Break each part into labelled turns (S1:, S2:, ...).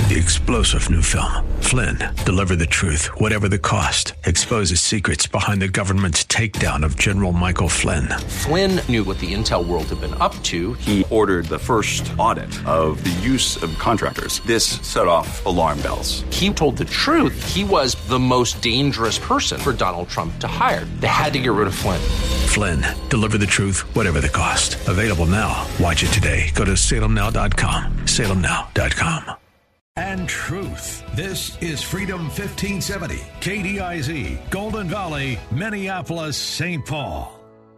S1: The explosive new film, Flynn, deliver the truth, whatever the cost, exposes secrets behind the government's takedown of General Michael Flynn.
S2: Flynn knew what the intel world had been up to.
S3: He ordered the first audit of the use of contractors. This set off alarm bells.
S2: He told the truth. He was the most dangerous person for Donald Trump to hire. They had to get rid of Flynn.
S1: Flynn, deliver the truth, whatever the cost. Available now. Watch it today. Go to salemnow.com. salemnow.com.
S4: And truth. This is Freedom 1570, KDIZ, Golden Valley, Minneapolis, St. Paul.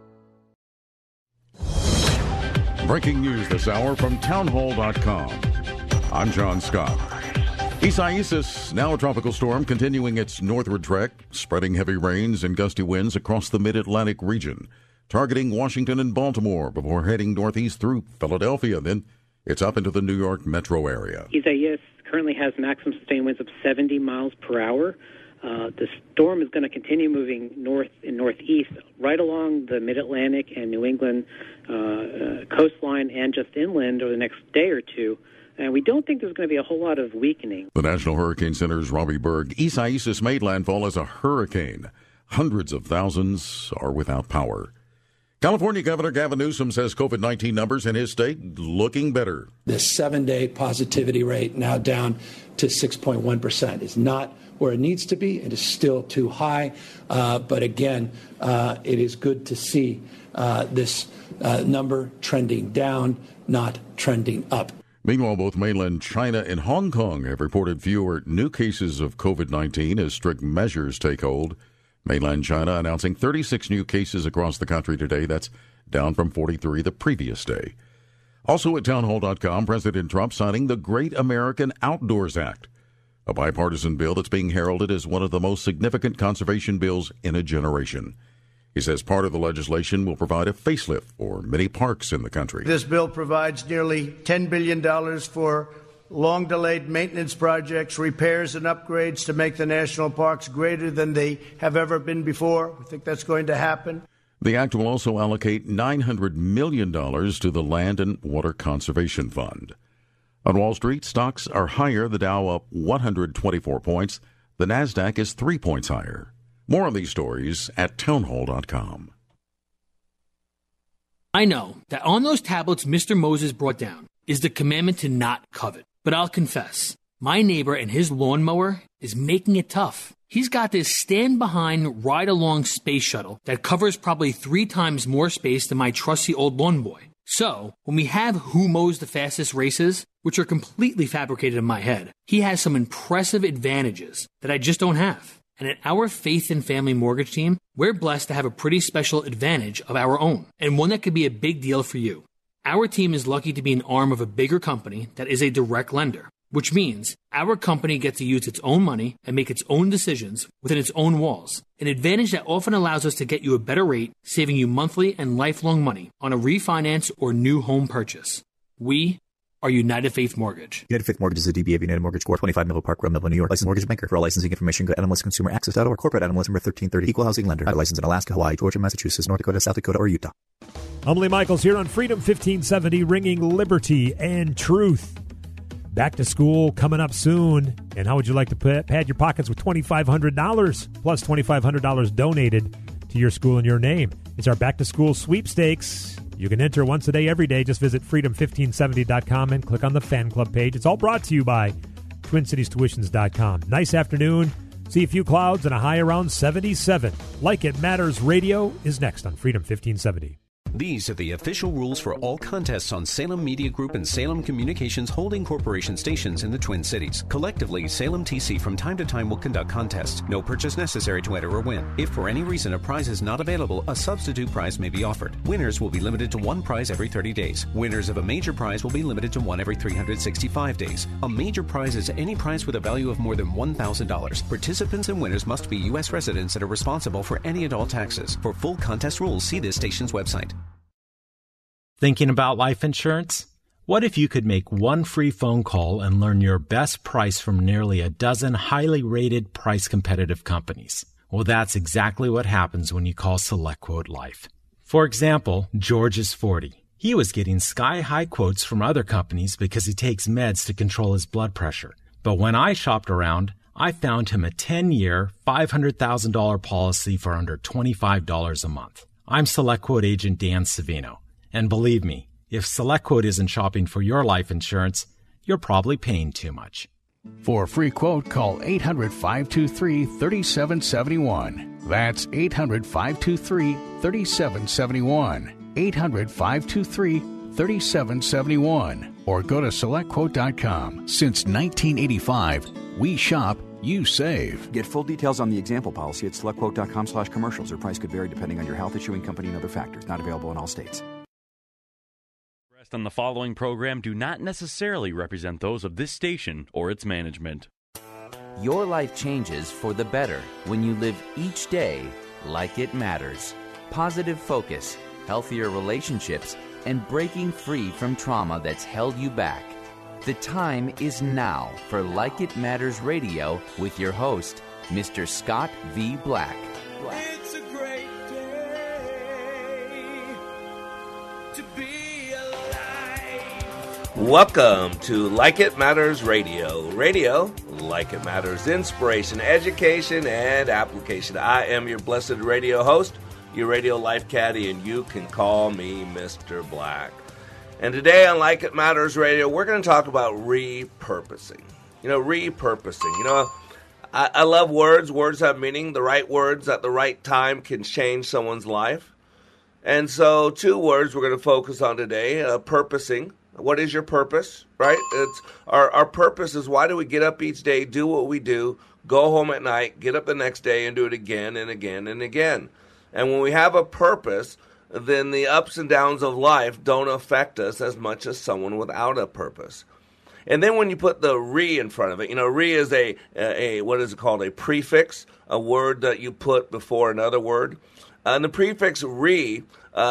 S5: Breaking news this hour from townhall.com. I'm John Scott. Isaias, now a tropical storm, continuing its northward trek, spreading heavy rains and gusty winds across the mid-Atlantic region, targeting Washington and Baltimore before heading northeast through Philadelphia. Then it's up into the New York metro area.
S6: Isaias currently has maximum sustained winds of 70 miles per hour. The storm is going to continue moving north and northeast right along the mid-Atlantic and New England coastline and just inland over the next day or two. And we don't think there's going to be a whole lot of weakening.
S5: The National Hurricane Center's Robbie Berg. Isaias made landfall as a hurricane. Hundreds of thousands are without power. California Governor Gavin Newsom says COVID-19 numbers in his state looking better.
S7: The 7-day positivity rate now down to 6.1% is not where it needs to be. It is still too high. But again, it is good to see this number trending down, not trending up.
S5: Meanwhile, both mainland China and Hong Kong have reported fewer new cases of COVID-19 as strict measures take hold. Mainland China announcing 36 new cases across the country today. That's down from 43 the previous day. Also at townhall.com, President Trump signing the Great American Outdoors Act, a bipartisan bill that's being heralded as one of the most significant conservation bills in a generation. He says part of the legislation will provide a facelift for many parks in the country.
S8: This bill provides nearly $10 billion for long-delayed maintenance projects, repairs, and upgrades to make the national parks greater than they have ever been before. We think that's going to happen.
S5: The act will also allocate $900 million to the Land and Water Conservation Fund. On Wall Street, stocks are higher. The Dow up 124 points. The Nasdaq is 3 points higher. More on these stories at townhall.com.
S9: I know that on those tablets Mr. Moses brought down is the commandment to not covet. But I'll confess, my neighbor and his lawnmower is making it tough. He's got this stand-behind, ride-along space shuttle that covers probably 3 times more space than my trusty old lawn boy. So, when we have who mows the fastest races, which are completely fabricated in my head, he has some impressive advantages that I just don't have. And at our Faith and Family Mortgage team, we're blessed to have a pretty special advantage of our own, and one that could be a big deal for you. Our team is lucky to be an arm of a bigger company that is a direct lender, which means our company gets to use its own money and make its own decisions within its own walls, an advantage that often allows us to get you a better rate, saving you monthly and lifelong money on a refinance or new home purchase. We are United Faith Mortgage.
S10: United Faith Mortgage is a DBA of United Mortgage Corp. 25 Melville Park Road, Melville, New York. Licensed mortgage banker. For all licensing information, go to NMLSConsumerAccess.org. Corporate NMLS number 1330. Equal housing lender. Not licensed in Alaska, Hawaii, Georgia, Massachusetts, North Dakota, South Dakota, or Utah.
S11: I'm Lee Michaels here on Freedom 1570, ringing liberty and truth. Back to school coming up soon. And how would you like to pad your pockets with $2,500 plus $2,500 donated to your school in your name? It's our back to school sweepstakes. You can enter once a day, every day. Just visit freedom1570.com and click on the fan club page. It's all brought to you by TwinCitiesTuitions.com. Nice afternoon. See a few clouds and a high around 77. Like It Matters Radio is next on Freedom 1570.
S12: These are the official rules for all contests on Salem Media Group and Salem Communications Holding Corporation stations in the Twin Cities. Collectively, Salem TC from time to time will conduct contests. No purchase necessary to enter or win. If for any reason a prize is not available, a substitute prize may be offered. Winners will be limited to one prize every 30 days. Winners of a major prize will be limited to one every 365 days. A major prize is any prize with a value of more than $1,000. Participants and winners must be U.S. residents that are responsible for any and all taxes. For full contest rules, see this station's website.
S13: Thinking about life insurance? What if you could make one free phone call and learn your best price from nearly a dozen highly rated, price-competitive companies? Well, that's exactly what happens when you call SelectQuote Life. For example, George is 40. He was getting sky-high quotes from other companies because he takes meds to control his blood pressure. But when I shopped around, I found him a 10-year, $500,000 policy for under $25 a month. I'm SelectQuote agent Dan Savino. And believe me, if SelectQuote isn't shopping for your life insurance, you're probably paying too much.
S14: For a free quote, call 800-523-3771. That's 800-523-3771. 800-523-3771. Or go to SelectQuote.com. Since 1985, we shop, you save.
S15: Get full details on the example policy at SelectQuote.com/commercials. Or price could vary depending on your health, issuing company, and other factors. Not available in all states.
S16: On the following program do not necessarily represent those of this station or its management.
S17: Your life changes for the better when you live each day like it matters. Positive focus, healthier relationships, and breaking free from trauma that's held you back. The time is now for Like It Matters Radio with your host, Mr. Scott V. Black.
S18: It's a great day to be. Welcome to Like It Matters Radio. Radio, like it matters, inspiration, education, and application. I am your blessed radio host, your radio life caddy, and you can call me Mr. Black. And today on Like It Matters Radio, we're going to talk about repurposing. Repurposing. I love words. Words have meaning. The right words at the right time can change someone's life. And so 2 words we're going to focus on today, purposing. What is your purpose, right? It's our purpose is why do we get up each day, do what we do, go home at night, get up the next day and do it again and again and again. And when we have a purpose, then the ups and downs of life don't affect us as much as someone without a purpose. And then when you put the re in front of it, re is a what is it called? A prefix, a word that you put before another word. And the prefix re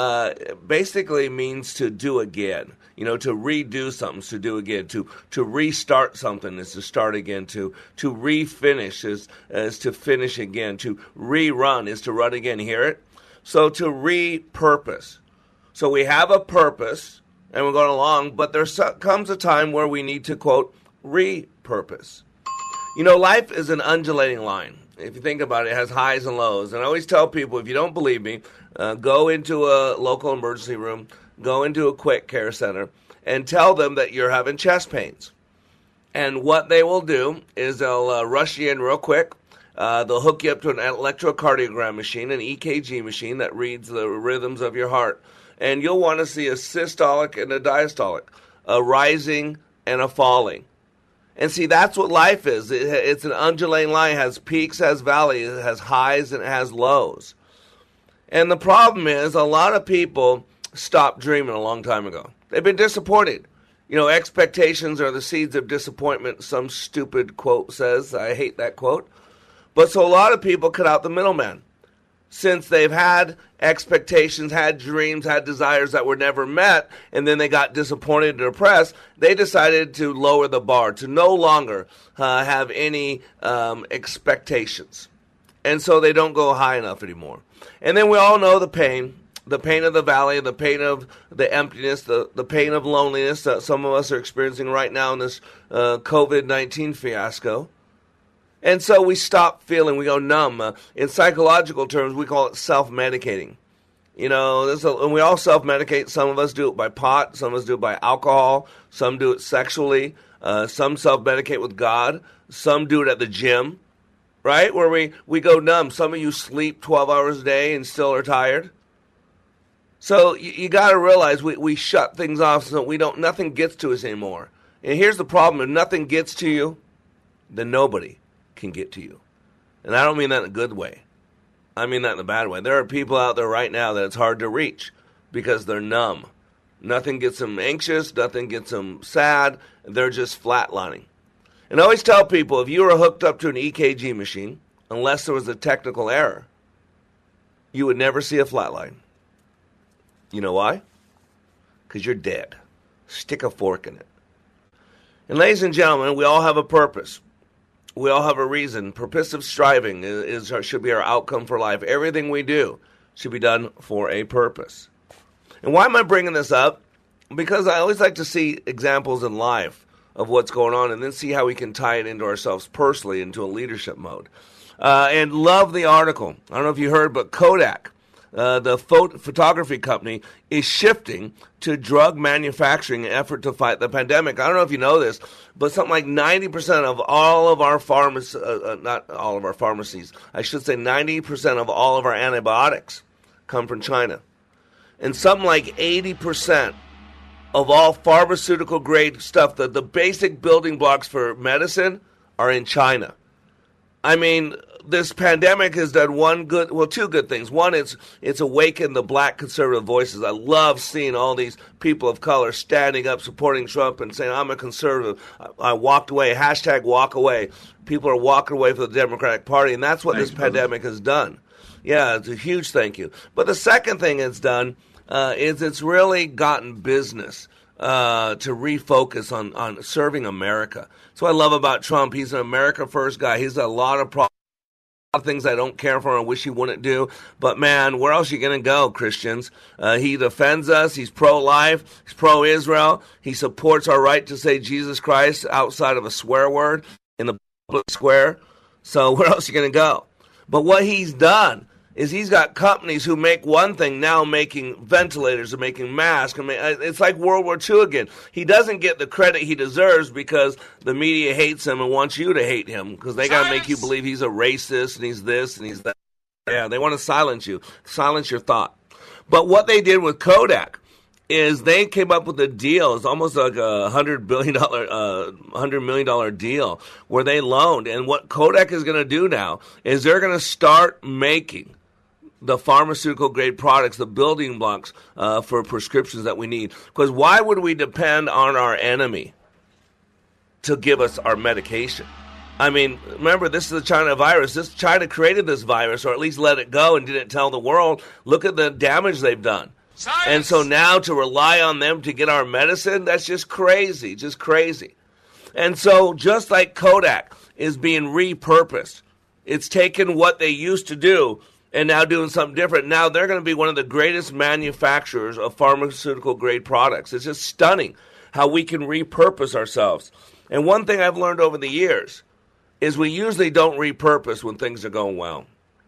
S18: basically means to do again. To redo something is to do again. To restart something is to start again. To refinish is to finish again. To rerun is to run again. Hear it? So to repurpose. So we have a purpose and we're going along, but there comes a time where we need to, quote, repurpose. Life is an undulating line. If you think about it, it has highs and lows. And I always tell people, if you don't believe me, go into a local emergency room, go into a quick care center, and tell them that you're having chest pains. And what they will do is they'll rush you in real quick. They'll hook you up to an electrocardiogram machine, an EKG machine that reads the rhythms of your heart. And you'll want to see a systolic and a diastolic, a rising and a falling. And see, that's what life is. It's an undulating line. It has peaks, has valleys, it has highs, and it has lows. And the problem is a lot of people stopped dreaming a long time ago. They've been disappointed. Expectations are the seeds of disappointment, some stupid quote says. I hate that quote. But so a lot of people cut out the middleman. Since they've had expectations, had dreams, had desires that were never met, and then they got disappointed and depressed, they decided to lower the bar, to no longer have any expectations. And so they don't go high enough anymore. And then we all know the pain of the valley, the pain of the emptiness, the pain of loneliness that some of us are experiencing right now in this COVID-19 fiasco. And so we stop feeling, we go numb. In psychological terms, we call it self-medicating. And we all self-medicate. Some of us do it by pot, some of us do it by alcohol, some do it sexually, some self-medicate with God, some do it at the gym, right? Where we go numb. Some of you sleep 12 hours a day and still are tired. So you got to realize we shut things off so nothing gets to us anymore. And here's the problem. If nothing gets to you, then nobody can get to you. And I don't mean that in a good way. I mean that in a bad way. There are people out there right now that it's hard to reach because they're numb. Nothing gets them anxious. Nothing gets them sad. They're just flatlining. And I always tell people, if you were hooked up to an EKG machine, unless there was a technical error, you would never see a flatline. You know why? Because you're dead. Stick a fork in it. And ladies and gentlemen, we all have a purpose. We all have a reason. Purposive striving should be our outcome for life. Everything we do should be done for a purpose. And why am I bringing this up? Because I always like to see examples in life of what's going on, and then see how we can tie it into ourselves personally into a leadership mode. And love the article. I don't know if you heard, but Kodak, the photography company, is shifting to drug manufacturing in an effort to fight the pandemic. I don't know if you know this, but something like 90% of all of our not all of our pharmacies, I should say 90% of all of our antibiotics come from China. And something like 80% of all pharmaceutical grade stuff, the basic building blocks for medicine, are in China. I mean, this pandemic has done two good things. One, it's awakened the black conservative voices. I love seeing all these people of color standing up, supporting Trump and saying, I'm a conservative. I walked away, hashtag walk away. People are walking away from the Democratic Party, and that's what this pandemic has done. Yeah, it's a huge thank you. But the second thing it's done is it's really gotten business to refocus on serving America. That's what I love about Trump. He's an America first guy. He's a lot of things I don't care for and wish he wouldn't do. But, man, where else are you going to go, Christians? He defends us. He's pro-life. He's pro-Israel. He supports our right to say Jesus Christ outside of a swear word in the public square. So where else are you going to go? But what he's done is he's got companies who make one thing now making ventilators or making masks. It's like World War II again. He doesn't get the credit he deserves because the media hates him and wants you to hate him because they got to make you believe he's a racist and he's this and he's that. Yeah, they want to silence you, silence your thought. But what they did with Kodak is they came up with a deal. It's almost like a $100 million deal where they loaned. And what Kodak is going to do now is they're going to start making the pharmaceutical-grade products, the building blocks for prescriptions that we need. Because why would we depend on our enemy to give us our medication? I mean, remember, this is the China virus. China created this virus, or at least let it go and didn't tell the world. Look at the damage they've done. Science. And so now to rely on them to get our medicine, that's just crazy, just crazy. And so just like Kodak is being repurposed, it's taken what they used to do and now doing something different. Now they're going to be one of the greatest manufacturers of pharmaceutical-grade products. It's just stunning how we can repurpose ourselves. And one thing I've learned over the years is we usually don't repurpose when things are going well.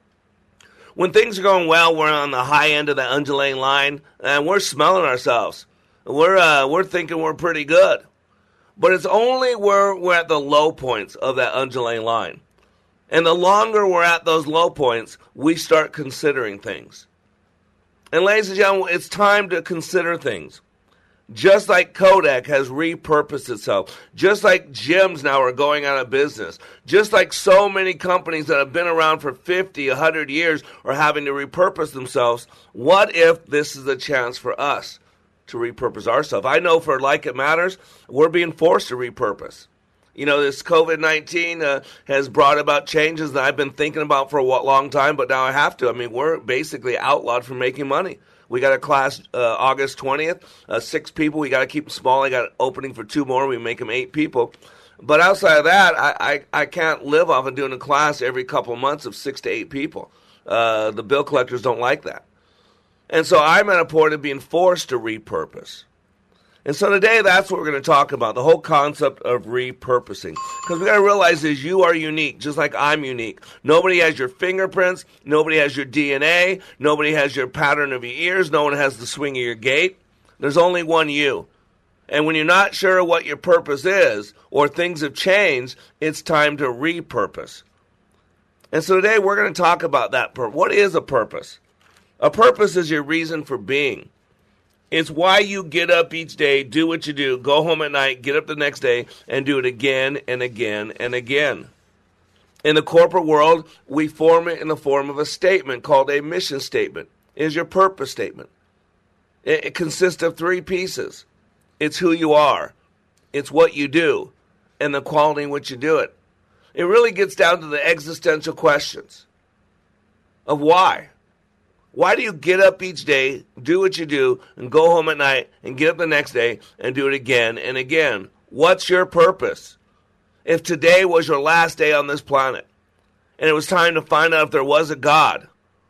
S18: When things are going well, we're on the high end of the undulating line, and we're smelling ourselves. We're thinking we're pretty good. But it's only where we're at the low points of that undulating line. And the longer we're at those low points, we start considering things. And ladies and gentlemen, it's time to consider things. Just like Kodak has repurposed itself, just like gyms now are going out of business, just like so many companies that have been around for 50, 100 years are having to repurpose themselves, what if this is a chance for us to repurpose ourselves? I know for Like It Matters, we're being forced to repurpose. You know, this COVID-19 has brought about changes that I've been thinking about for a long time, but now I have to. I mean, we're basically outlawed from making money. We got a class August 20th, 6 people. We got to keep them small. I got an opening for 2 more. We make them 8 people. But outside of that, I can't live off of doing a class every couple of months of 6 to 8 people. The bill collectors don't like that. And so I'm at a point of being forced to repurpose. And so today, that's what we're going to talk about, the whole concept of repurposing. Because we got to realize is you are unique, just like I'm unique. Nobody has your fingerprints. Nobody has your DNA. Nobody has your pattern of your ears. No one has the swing of your gait. There's only one you. And when you're not sure what your purpose is or things have changed, it's time to repurpose. And so today, we're going to talk about that. What is a purpose? A purpose is your reason for being. It's why you get up each day, do what you do, go home at night, get up the next day, and do it again and again and again. In the corporate world, we form it in the form of a statement called a mission statement. It is your purpose statement. It consists of 3 pieces. It's who you are, it's what you do, and the quality in which you do it. It really gets down to the existential questions of why. Why do you get up each day, do what you do, and go home at night, and get up the next day, and do it again and again? What's your purpose? If today was your last day on this planet, and it was time to find out if there was a God,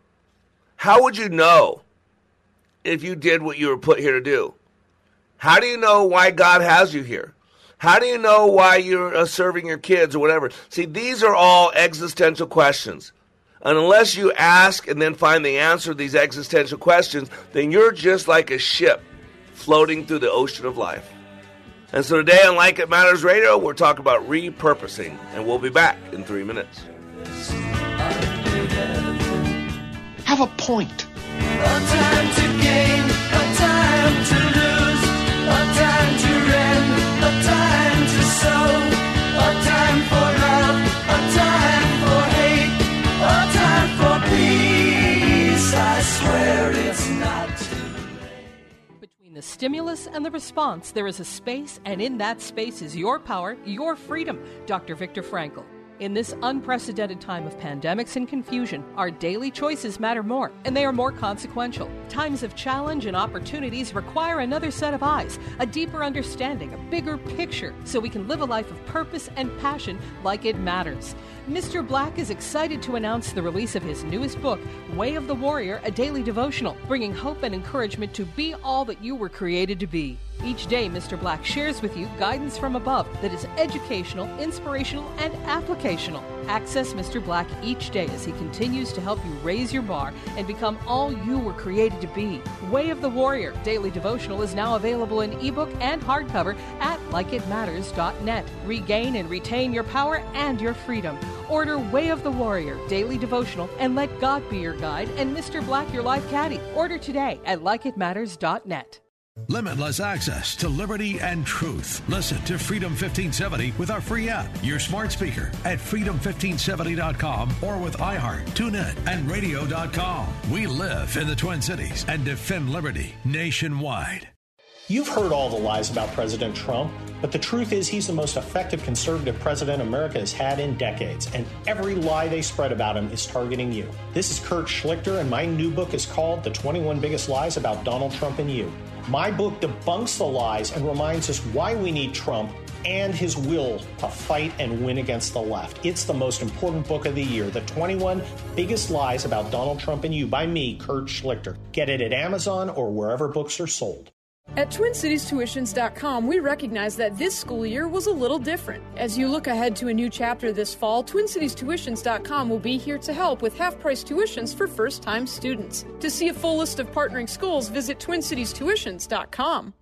S18: how would you know if you did what you were put here to do? How do you know why God has you here? How do you know why you're serving your kids or whatever? See, these are all existential questions. And unless you ask and then find the answer to these existential questions, then you're just like a ship floating through the ocean of life. And so today on Like It Matters Radio, we're talking about repurposing. And we'll be back in 3 minutes.
S19: Have a point.
S20: A time to gain, a time to lose, a time to rend, a time to sow, a time for love, a time for hate, a time for peace. I swear it's not too late.
S21: Between the stimulus and the response, there is a space, and in that space is your power, your freedom. Dr. Viktor Frankl. In this unprecedented time of pandemics and confusion, our daily choices matter more, and they are more consequential. Times of challenge and opportunities require another set of eyes, a deeper understanding, a bigger picture, so we can live a life of purpose and passion like it matters. Mr. Black is excited to announce the release of his newest book, Way of the Warrior, a daily devotional, bringing hope and encouragement to be all that you were created to be. Each day, Mr. Black shares with you guidance from above that is educational, inspirational, and applicational. Access Mr. Black each day as he continues to help you raise your bar and become all you were created to be. Way of the Warrior Daily Devotional is now available in ebook and hardcover at likeitmatters.net. Regain and retain your power and your freedom. Order Way of the Warrior Daily Devotional and let God be your guide and Mr. Black your life caddy. Order today at likeitmatters.net.
S4: Limitless access to liberty and truth. Listen to Freedom 1570 with our free app, your smart speaker, at freedom1570.com or with iHeart, TuneIn, and radio.com. We live in the Twin Cities and defend liberty nationwide.
S22: You've heard all the lies about President Trump, but the truth is he's the most effective conservative president America has had in decades, and every lie they spread about him is targeting you. This is Kurt Schlichter, and my new book is called The 21 Biggest Lies About Donald Trump and You. My book debunks the lies and reminds us why we need Trump and his will to fight and win against the left. It's the most important book of the year, The 21 Biggest Lies About Donald Trump and You, by me, Kurt Schlichter. Get it at Amazon or wherever books are sold.
S23: At TwinCitiesTuitions.com, we recognize that this school year was a little different. As you look ahead to a new chapter this fall, TwinCitiesTuitions.com will be here to help with half-price tuitions for first-time students. To see a full list of partnering schools, visit TwinCitiesTuitions.com.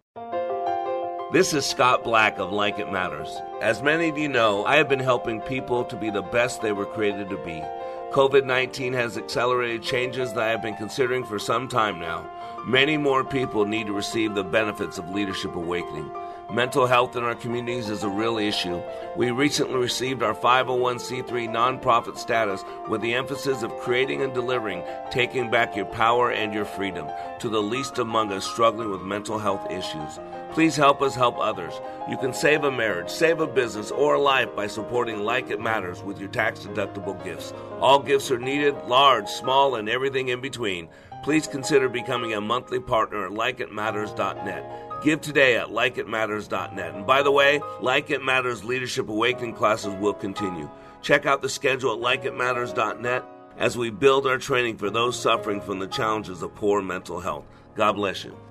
S18: This is Scott Black of Like It Matters. As many of you know, I have been helping people to be the best they were created to be. COVID-19 has accelerated changes that I have been considering for some time now. Many more people need to receive the benefits of Leadership Awakening. Mental health in our communities is a real issue. We recently received our 501c3 nonprofit status with the emphasis of creating and delivering, taking back your power and your freedom to the least among us struggling with mental health issues. Please help us help others. You can save a marriage, save a business, or a life by supporting Like It Matters with your tax-deductible gifts. All gifts are needed, large, small, and everything in between. Please consider becoming a monthly partner at likeitmatters.net. Give today at likeitmatters.net. And by the way, Like It Matters Leadership Awakening classes will continue. Check out the schedule at likeitmatters.net as we build our training for those suffering from the challenges of poor mental health. God bless you.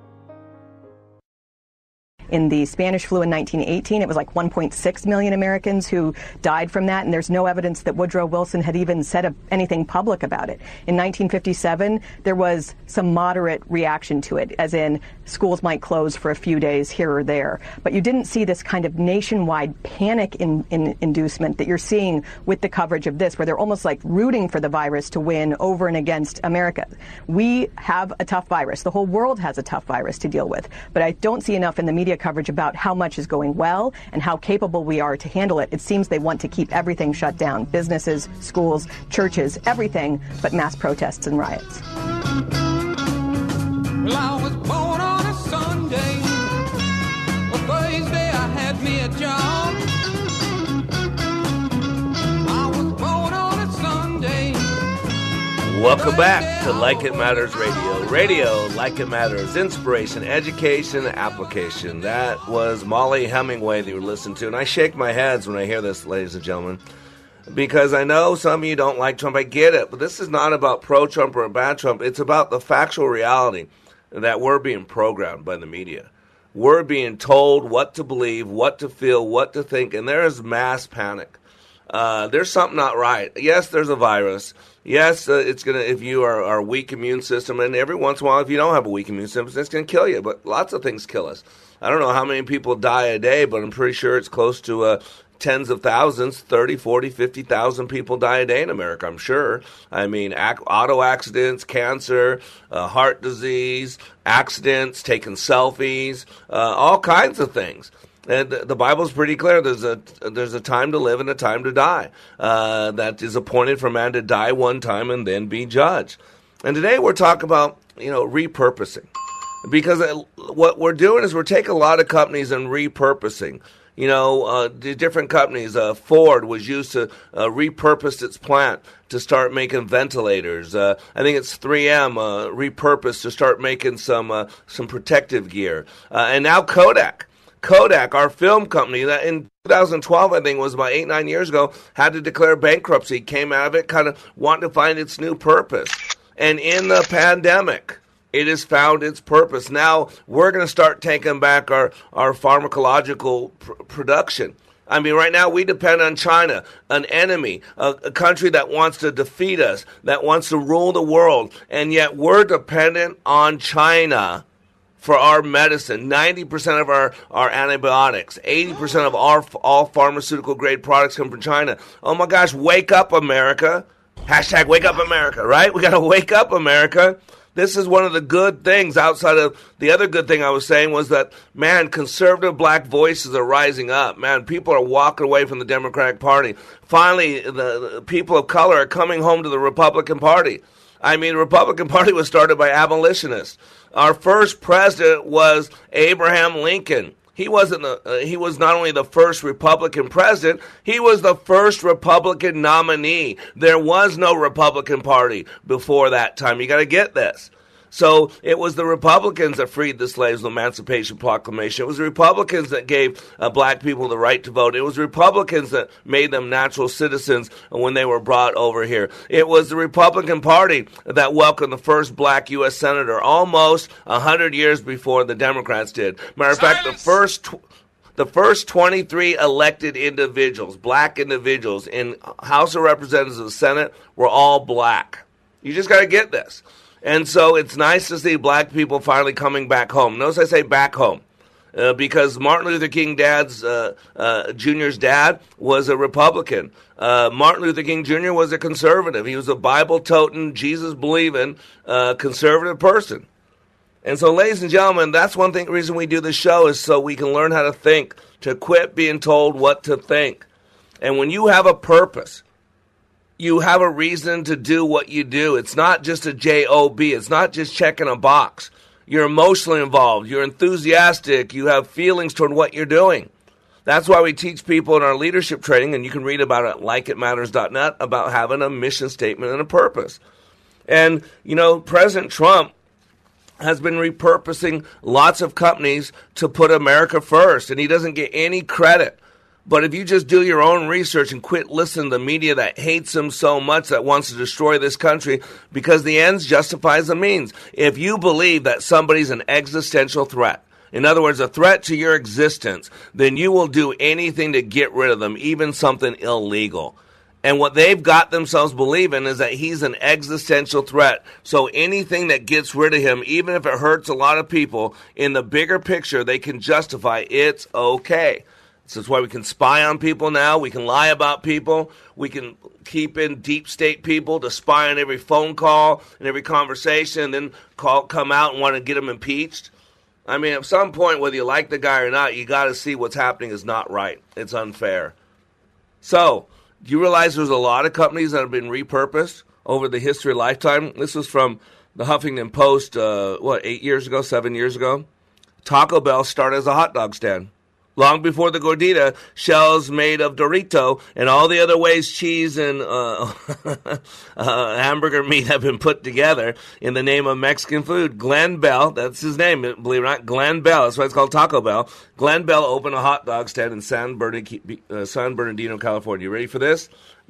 S24: In the Spanish flu in 1918, it was like 1.6 million Americans who died from that, and there's no evidence that Woodrow Wilson had even said anything public about it. In 1957, there was some moderate reaction to it, as in schools might close for a few days here or there. But you didn't see this kind of nationwide panic inducement that you're seeing with the coverage of this, where they're almost like rooting for the virus to win over and against America. We have a tough virus. The whole world has a tough virus to deal with. But I don't see enough in the media coverage about how much is going well and how capable we are to handle it. It seems they want to keep everything shut down. Businesses, schools, churches, everything but mass protests and riots.
S20: Well, I was born on a Sunday. Well, Thursday I had me a job. I was born on a Sunday.
S18: Welcome back to Like It Matters Radio. Radio, Like It Matters, inspiration, education, application. That was Molly Hemingway that you were listening to. And I shake my head when I hear this, ladies and gentlemen, because I know some of you don't like Trump. I get it. But this is not about pro-Trump or bad Trump. It's about the factual reality that we're being programmed by the media. We're being told what to believe, what to feel, what to think, and there is mass panic. There's something not right. Yes, there's a virus. Yes, it's going to, if you are weak immune system, and every once in a while, if you don't have a weak immune system, it's going to kill you. But lots of things kill us. I don't know how many people die a day, but I'm pretty sure it's close to tens of thousands, 30, 40, 50,000 people die a day in America, I'm sure. I mean, auto accidents, cancer, heart disease, accidents, taking selfies, all kinds of things. And the Bible's pretty clear. There's a time to live and a time to die. That is appointed for man to die one time and then be judged. And today we're talking about, repurposing. Because what we're doing is we're taking a lot of companies and repurposing. The different companies. Ford was used to repurpose its plant to start making ventilators. I think it's 3M repurposed to start making some protective gear. And now Kodak, our film company, that in 2012, I think it was about 8-9 years ago, had to declare bankruptcy, came out of it kind of wanting to find its new purpose. And in the pandemic, it has found its purpose. Now we're going to start taking back our pharmacological production. I mean, right now we depend on China, an enemy, a country that wants to defeat us, that wants to rule the world, and yet we're dependent on China for our medicine. 90% of our antibiotics, 80% of all pharmaceutical grade products come from China. Oh my gosh, wake up, America. Hashtag wake up, America, right? We got to wake up, America. This is one of the good things outside of the other good thing I was saying was that, man, conservative black voices are rising up. Man, people are walking away from the Democratic Party. Finally, the people of color are coming home to the Republican Party. I mean, the Republican Party was started by abolitionists. Our first president was Abraham Lincoln. He was not only the first Republican president, he was the first Republican nominee. There was no Republican Party before that time. You got to get this. So it was the Republicans that freed the slaves, the Emancipation Proclamation. It was the Republicans that gave black people the right to vote. It was the Republicans that made them natural citizens when they were brought over here. It was the Republican Party that welcomed the first black U.S. senator almost 100 years before the Democrats did. Matter of fact, the first 23 elected individuals, black individuals, in House of Representatives and Senate were all black. You just got to get this. And so it's nice to see black people finally coming back home. Notice I say back home because Martin Luther King Jr.'s dad was a Republican. Martin Luther King Jr. was a conservative. He was a Bible-toting, Jesus-believing conservative person. And so, ladies and gentlemen, that's one reason we do this show is so we can learn how to think, to quit being told what to think. And when you have a purpose, you have a reason to do what you do. It's not just a job. It's not just checking a box. You're emotionally involved. You're enthusiastic. You have feelings toward what you're doing. That's why we teach people in our leadership training, and you can read about it at likeitmatters.net, about having a mission statement and a purpose. And, President Trump has been repurposing lots of companies to put America first, and he doesn't get any credit. But if you just do your own research and quit listening to the media that hates him so much, that wants to destroy this country, because the ends justifies the means. If you believe that somebody's an existential threat, in other words, a threat to your existence, then you will do anything to get rid of them, even something illegal. And what they've got themselves believing is that he's an existential threat. So anything that gets rid of him, even if it hurts a lot of people, in the bigger picture, they can justify it's okay. So that's why we can spy on people now. We can lie about people. We can keep in deep state people to spy on every phone call and every conversation, and then come out and want to get them impeached. I mean, at some point, whether you like the guy or not, you got to see what's happening is not right. It's unfair. So, do you realize there's a lot of companies that have been repurposed over the history of lifetime? This was from the Huffington Post, 7 years ago? Taco Bell started as a hot dog stand. Long before the gordita, shells made of Dorito and all the other ways cheese and hamburger meat have been put together in the name of Mexican food. Glenn Bell, that's his name, believe it or not, Glenn Bell, that's why it's called Taco Bell. Glenn Bell opened a hot dog stand in San Bernardino, California. You ready for this?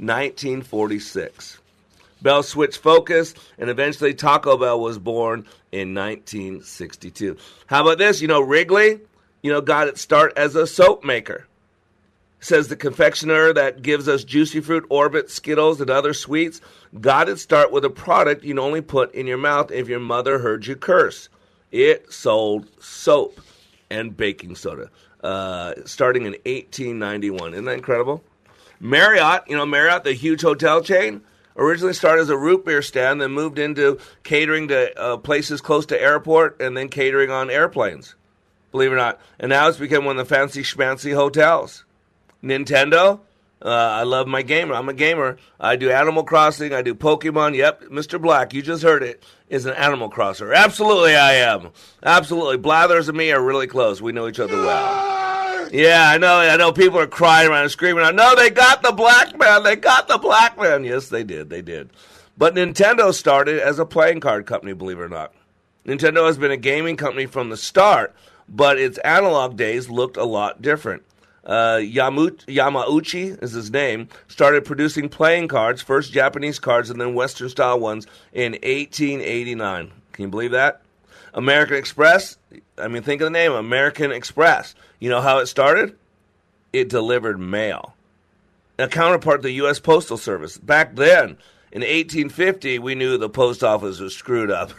S18: 1946. Bell switched focus, and eventually Taco Bell was born in 1962. How about this? Wrigley? got its start as a soap maker. Says the confectioner that gives us Juicy Fruit, Orbit, Skittles, and other sweets got its start with a product you'd only put in your mouth if your mother heard you curse. It sold soap and baking soda, starting in 1891. Isn't that incredible? Marriott, Marriott, the huge hotel chain, originally started as a root beer stand, then moved into catering to places close to airport and then catering on airplanes, believe it or not. And now it's become one of the fancy schmancy hotels. Nintendo, I love my gamer. I'm a gamer. I do Animal Crossing. I do Pokemon. Yep, Mr. Black, you just heard it, is an Animal Crosser. Absolutely I am. Absolutely. Blathers and me are really close. We know each other well. Yeah, I know people are crying around and screaming out, no, they got the black man. They got the black man. Yes, they did. They did. But Nintendo started as a playing card company, believe it or not. Nintendo has been a gaming company from the start, but its analog days looked a lot different. Yamauchi is his name, started producing playing cards, first Japanese cards and then Western-style ones in 1889. Can you believe that? American Express, think of the name, American Express. You know how it started? It delivered mail. A counterpart to the U.S. Postal Service. Back then, in 1850, we knew the post office was screwed up.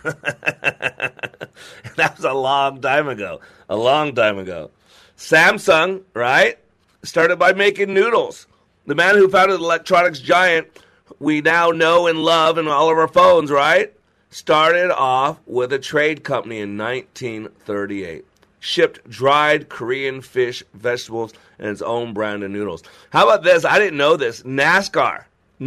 S18: That was a long time ago. A long time ago. Samsung, right, started by making noodles. The man who founded the electronics giant we now know and love in all of our phones, right, started off with a trade company in 1938. Shipped dried Korean fish, vegetables, and its own brand of noodles. How about this? I didn't know this. NASCAR.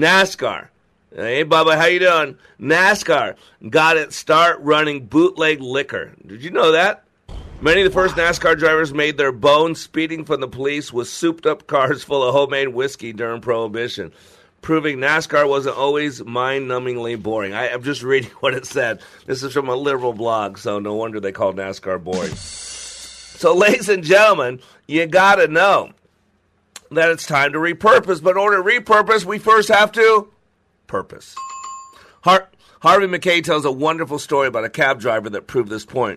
S18: Hey, Bubba, how you doing? NASCAR got its start running bootleg liquor. Did you know that? Many of the first NASCAR drivers made their bones speeding from the police with souped-up cars full of homemade whiskey during Prohibition, proving NASCAR wasn't always mind-numbingly boring. I'm just reading what it said. This is from a liberal blog, so no wonder they call NASCAR boring. So, ladies and gentlemen, you got to know that it's time to repurpose. But in order to repurpose, we first have to purpose. Harvey McKay tells a wonderful story about a cab driver that proved this point.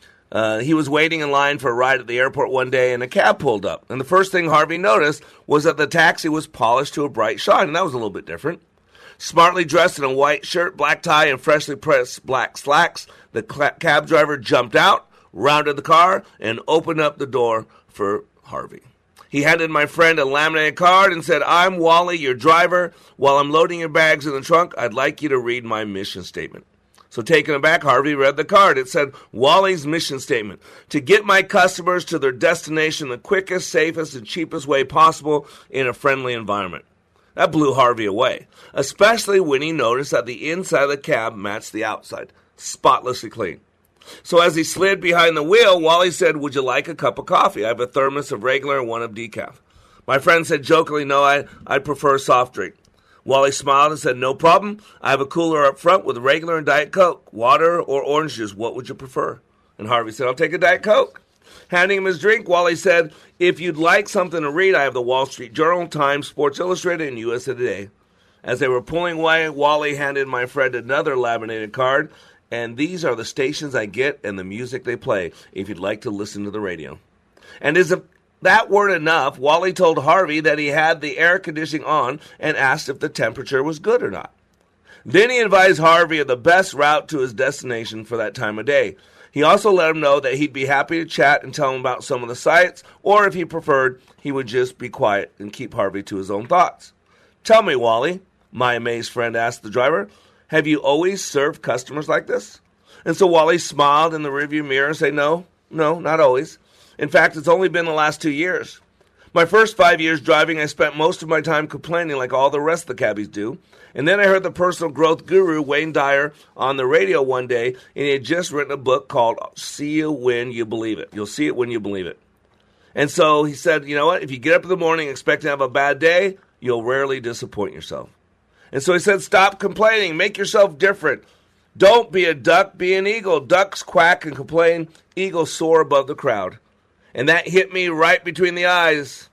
S18: He was waiting in line for a ride at the airport one day, and a cab pulled up. And the first thing Harvey noticed was that the taxi was polished to a bright shine, and that was a little bit different. Smartly dressed in a white shirt, black tie, and freshly pressed black slacks, the cab driver jumped out, rounded the car, and opened up the door for Harvey. He handed my friend a laminated card and said, "I'm Wally, your driver. While I'm loading your bags in the trunk, I'd like you to read my mission statement." So taken aback, Harvey read the card. It said, Wally's mission statement: to get my customers to their destination the quickest, safest, and cheapest way possible in a friendly environment. That blew Harvey away, especially when he noticed that the inside of the cab matched the outside, spotlessly clean. So as he slid behind the wheel, Wally said, "Would you like a cup of coffee? I have a thermos of regular and one of decaf." My friend said jokingly, "No, I'd prefer a soft drink." Wally smiled and said, "No problem. I have a cooler up front with regular and Diet Coke, water or orange juice. What would you prefer?" And Harvey said, "I'll take a Diet Coke." Handing him his drink, Wally said, "If you'd like something to read, I have the Wall Street Journal, Times, Sports Illustrated, and USA Today." As they were pulling away, Wally handed my friend another laminated card, and these are the stations I get and the music they play if you'd like to listen to the radio. And as if that weren't enough, Wally told Harvey that he had the air conditioning on and asked if the temperature was good or not. Then he advised Harvey of the best route to his destination for that time of day. He also let him know that he'd be happy to chat and tell him about some of the sights, or if he preferred, he would just be quiet and keep Harvey to his own thoughts. "Tell me, Wally," my amazed friend asked the driver, "have you always served customers like this?" And so Wally smiled in the rearview mirror and said, No, not always. In fact, it's only been the last 2 years. My first 5 years driving, I spent most of my time complaining like all the rest of the cabbies do. And then I heard the personal growth guru, Wayne Dyer, on the radio one day, and he had just written a book called See You When You Believe It. You'll see it when you believe it. And so he said, you know what, if you get up in the morning expecting to have a bad day, you'll rarely disappoint yourself. And so he said, stop complaining, make yourself different. Don't be a duck, be an eagle. Ducks quack and complain, eagles soar above the crowd. And that hit me right between the eyes.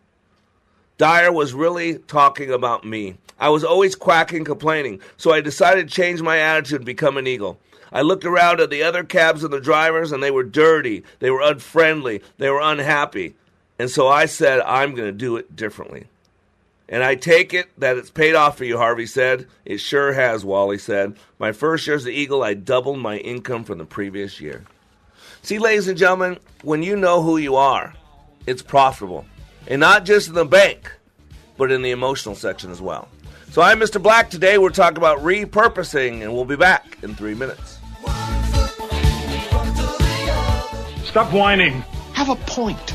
S18: Dyer was really talking about me. I was always quacking, complaining, so I decided to change my attitude and become an eagle. I looked around at the other cabs and the drivers, and they were dirty, they were unfriendly, they were unhappy. And so I said, I'm going to do it differently. And I take it that it's paid off for you, Harvey said. It sure has, Wally said. My first year as the Eagle, I doubled my income from the previous year. See, ladies and gentlemen, when you know who you are, it's profitable. And not just in the bank, but in the emotional section as well. So I'm Mr. Black. Today we're talking about repurposing, and we'll be back in 3 minutes.
S19: Stop whining. Have a point.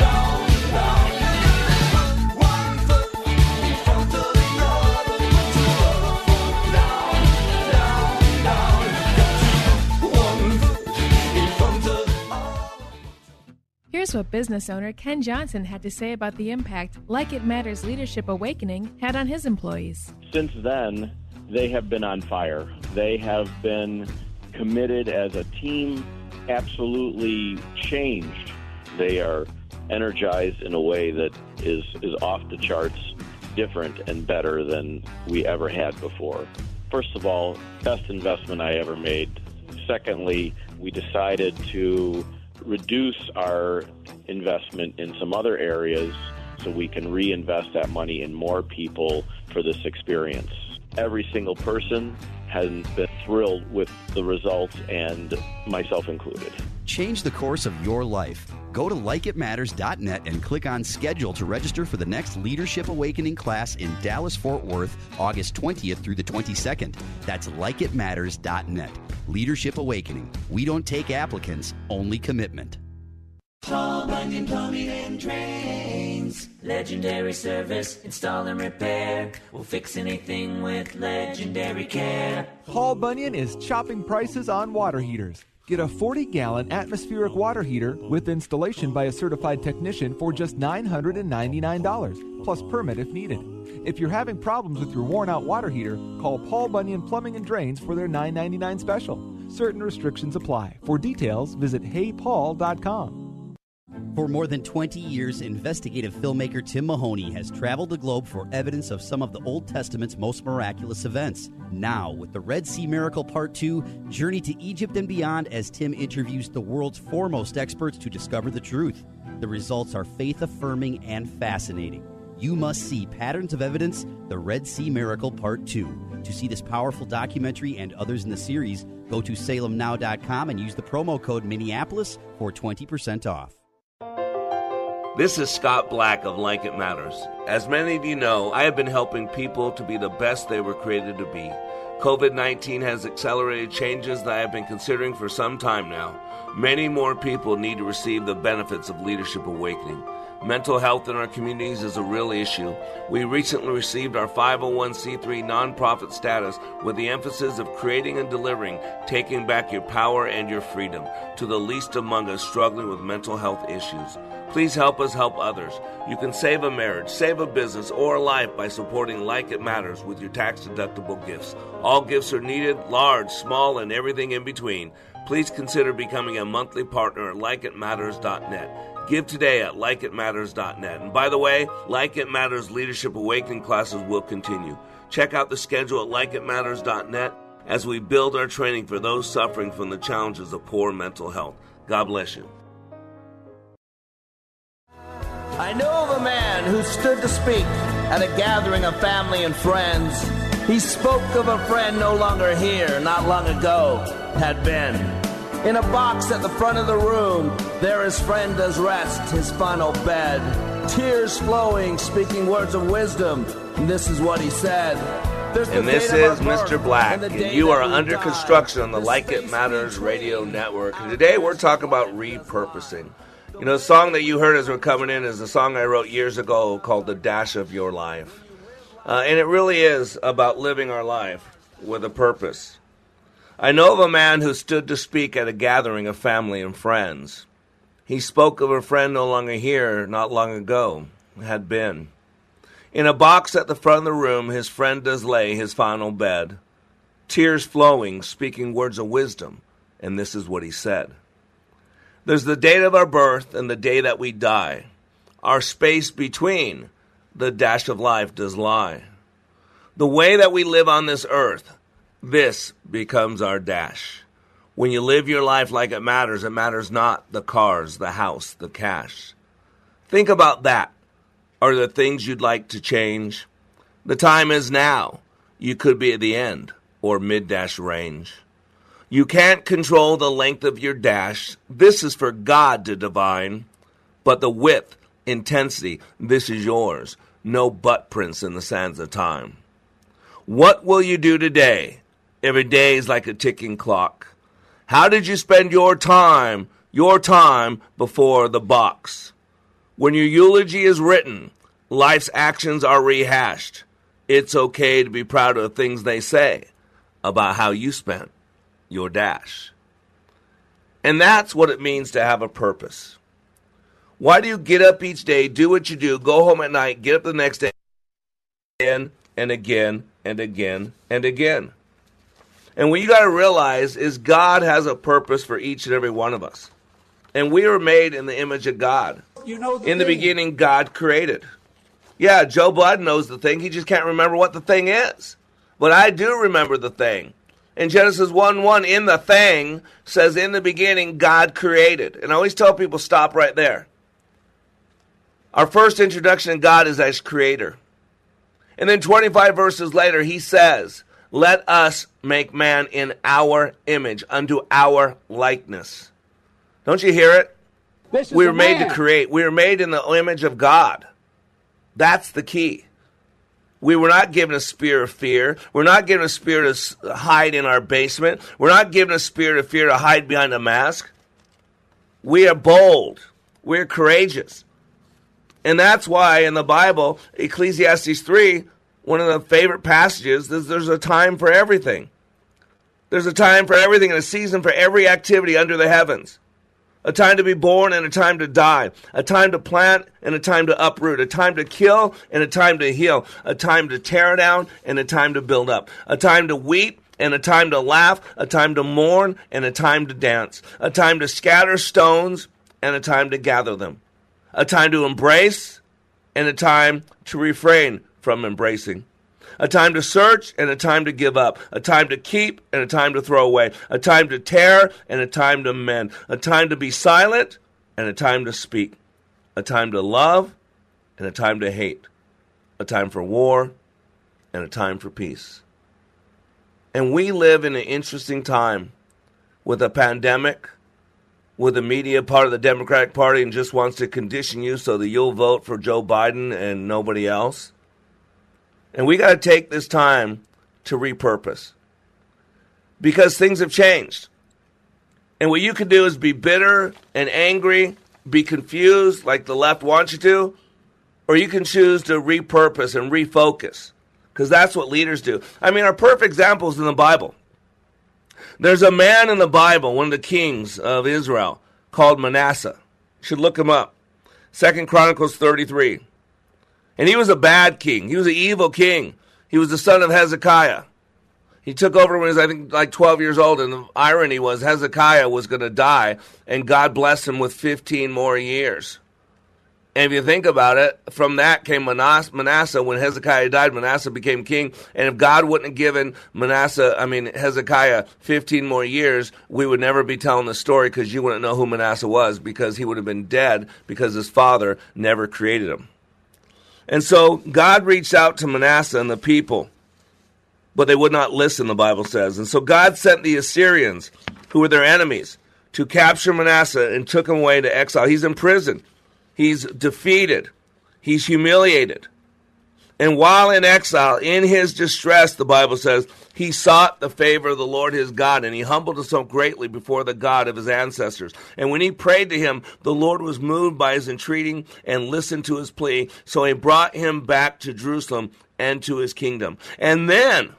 S1: Here's what business owner Ken Johnson had to say about the impact Like It Matters Leadership Awakening had on his employees.
S2: Since then, they have been on fire. They have been committed as a team, absolutely changed. They are energized in a way that is off the charts, different and better than we ever had before. First of all, best investment I ever made. Secondly, we decided to reduce our investment in some other areas so we can reinvest that money in more people for this experience. Every single person has been thrilled with the results, and myself included.
S3: Change the course of your life. Go to likeitmatters.net and click on Schedule to register for the next Leadership Awakening class in Dallas-Fort Worth, August 20th through the 22nd. That's likeitmatters.net. Leadership Awakening. We don't take applicants, only commitment.
S20: Paul Bunyan Plumbing and Drains. Legendary service, install and repair. We'll fix anything with legendary care.
S6: Paul Bunyan is chopping prices on water heaters. Get a 40-gallon atmospheric water heater with installation by a certified technician for just $999, plus permit if needed. If you're having problems with your worn-out water heater, call Paul Bunyan Plumbing and Drains for their $999 special. Certain restrictions apply. For details, visit heypaul.com.
S3: For more than 20 years, investigative filmmaker Tim Mahoney has traveled the globe for evidence of some of the Old Testament's most miraculous events. Now, with the Red Sea Miracle Part 2, journey to Egypt and beyond as Tim interviews the world's foremost experts to discover the truth. The results are faith-affirming and fascinating. You must see Patterns of Evidence, The Red Sea Miracle Part 2. To see this powerful documentary and others in the series, go to salemnow.com and use the promo code Minneapolis for 20% off.
S18: This is Scott Black of Like It Matters. As many of you know, I have been helping people to be the best they were created to be. COVID-19 has accelerated changes that I have been considering for some time now. Many more people need to receive the benefits of Leadership Awakening. Mental health in our communities is a real issue. We recently received our 501c3 nonprofit status with the emphasis of creating and delivering, taking back your power and your freedom to the least among us struggling with mental health issues. Please help us help others. You can save a marriage, save a business, or a life by supporting Like It Matters with your tax-deductible gifts. All gifts are needed, large, small, and everything in between. Please consider becoming a monthly partner at likeitmatters.net. Give today at likeitmatters.net. And by the way, Like It Matters Leadership Awakening classes will continue. Check out the schedule at likeitmatters.net as we build our training for those suffering from the challenges of poor mental health. God bless you.
S25: I know of a man who stood to speak at a gathering of family and friends. He spoke of a friend no longer here, not long ago, had been. In a box at the front of the room, there his friend does rest, his final bed. Tears flowing, speaking words of wisdom, and this is what he said.
S18: And this is Mr. Black, and you are under construction on the Like It Matters radio network. And today we're talking about repurposing. You know, the song that you heard as we're coming in is a song I wrote years ago called The Dash of Your Life. And it really is about living our life with a purpose. I know of a man who stood to speak at a gathering of family and friends. He spoke of a friend no longer here, not long ago, had been. In a box at the front of the room, his friend does lay his final bed. Tears flowing, speaking words of wisdom, and this is what he said. There's the date of our birth and the day that we die. Our space between the dash of life does lie. The way that we live on this earth, this becomes our dash. When you live your life like it matters not the cars, the house, the cash. Think about that. Are there things you'd like to change? The time is now. You could be at the end or mid-dash range. You can't control the length of your dash. This is for God to divine. But the width, intensity, this is yours. No butt prints in the sands of time. What will you do today? Every day is like a ticking clock. How did you spend your time before the box? When your eulogy is written, life's actions are rehashed. It's okay to be proud of the things they say about how you spent your dash. And that's what it means to have a purpose. Why do you get up each day, do what you do, go home at night, get up the next day, again and again and again and again? And what you got to realize is God has a purpose for each and every one of us. And we are made in the image of God. In the beginning, God created. Yeah, Joe Biden knows the thing. He just can't remember what the thing is. But I do remember the thing. In Genesis 1:1, in the thing, says, in the beginning, God created. And I always tell people, stop right there. Our first introduction to God is as creator. And then 25 verses later, he says, let us make man in our image, unto our likeness. Don't you hear it? We were made to create. We were made in the image of God. That's the key. We were not given a spirit of fear. We're not given a spirit to hide in our basement. We're not given a spirit of fear to hide behind a mask. We are bold. We're courageous. And that's why in the Bible, Ecclesiastes 3, one of the favorite passages is there's a time for everything. There's a time for everything and a season for every activity under the heavens. A time to be born and a time to die. A time to plant and a time to uproot. A time to kill and a time to heal. A time to tear down and a time to build up. A time to weep and a time to laugh. A time to mourn and a time to dance. A time to scatter stones and a time to gather them. A time to embrace and a time to refrain from embracing. A time to search and a time to give up. A time to keep and a time to throw away. A time to tear and a time to mend. A time to be silent and a time to speak. A time to love and a time to hate. A time for war and a time for peace. And we live in an interesting time with a pandemic, with the media part of the Democratic Party and just wants to condition you so that you'll vote for Joe Biden and nobody else. And we got to take this time to repurpose because things have changed. And what you can do is be bitter and angry, be confused like the left wants you to, or you can choose to repurpose and refocus because that's what leaders do. I mean, our perfect example is in the Bible. There's a man in the Bible, one of the kings of Israel, called Manasseh. You should look him up. 2 Chronicles 33. And he was a bad king. He was an evil king. He was the son of Hezekiah. He took over when he was, I think, like 12 years old. And the irony was Hezekiah was going to die, and God blessed him with 15 more years. And if you think about it, from that came Manasseh. When Hezekiah died, Manasseh became king. And if God wouldn't have given Hezekiah 15 more years, we would never be telling the story because you wouldn't know who Manasseh was because he would have been dead because his father never created him. And so God reached out to Manasseh and the people, but they would not listen, the Bible says. And so God sent the Assyrians, who were their enemies, to capture Manasseh and took him away to exile. He's in prison. He's defeated. He's humiliated. And while in exile, in his distress, the Bible says, he sought the favor of the Lord his God, and he humbled himself greatly before the God of his ancestors. And when he prayed to him, the Lord was moved by his entreating and listened to his plea. So he brought him back to Jerusalem and to his kingdom. And then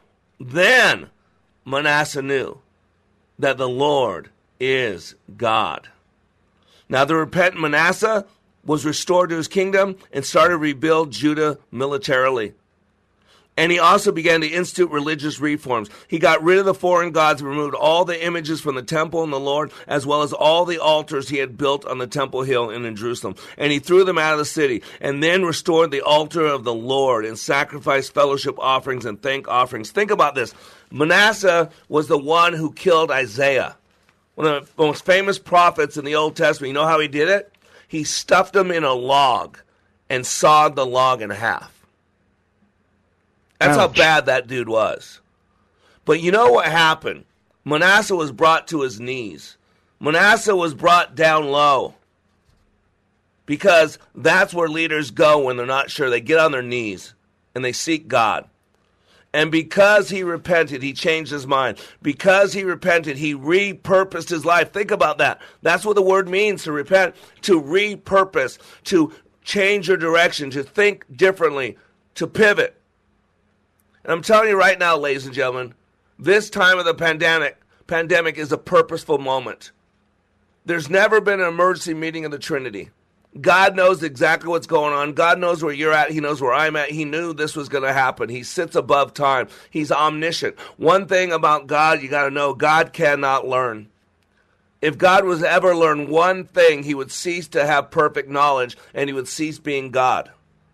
S18: Manasseh knew that the Lord is God. Now the repentant Manasseh was restored to his kingdom and started to rebuild Judah militarily. And he also began to institute religious reforms. He got rid of the foreign gods, removed all the images from the temple and the Lord, as well as all the altars he had built on the temple hill and in Jerusalem. And he threw them out of the city, and then restored the altar of the Lord and sacrificed fellowship offerings and thank offerings. Think about this. Manasseh was the one who killed Isaiah. One of the most famous prophets in the Old Testament, you know how he did it? He stuffed them in a log and sawed the log in half. That's how bad that dude was. But you know what happened? Manasseh was brought to his knees. Manasseh was brought down low. Because that's where leaders go when they're not sure. They get on their knees and they seek God. And because he repented, he changed his mind. Because he repented, he repurposed his life. Think about that. That's what the word means, to repent, to repurpose, to change your direction, to think differently, to pivot. And I'm telling you right now, ladies and gentlemen, this time of the pandemic is a purposeful moment. There's never been an emergency meeting of the Trinity. God knows exactly what's going on. God knows where you're at. He knows where I'm at. He knew this was going to happen. He sits above time. He's omniscient. One thing about God you got to know, God cannot learn. If God was to ever learn one thing, he would cease to have perfect knowledge and he would cease being God.